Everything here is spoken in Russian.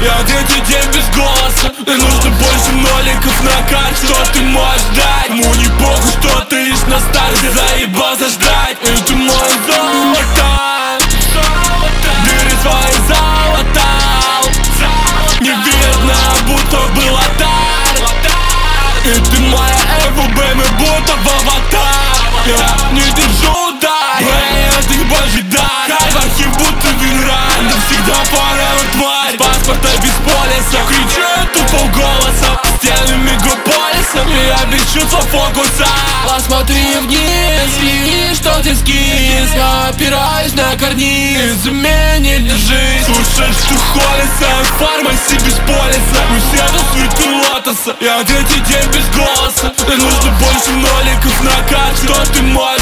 Я третий день без голоса. Мне нужно больше ноликов на карте. Что ты можешь дать? Ему не похуй, что ты лишь на старте. Заебался ждать. Это мое золото. Бери свои золота. Не видно, будто был атар. И ты моя ФБ, мы будто в аватар. Я не держу удар. Это не божий дар. В архив будто винран. Навсегда forever, тварь. Паспорта без полиса. Кричу тупо голосом. Стены мегаполиса. Я без чувства фокуса. Посмотри вниз и что ты скис. Я опираюсь на карниз. Изменит жизнь. Слушай, что холится. Фармаси без полиса. Мы все до суеты лотоса. Я третий день без голоса. Мне нужно больше ноликов на карте. Что ты можешь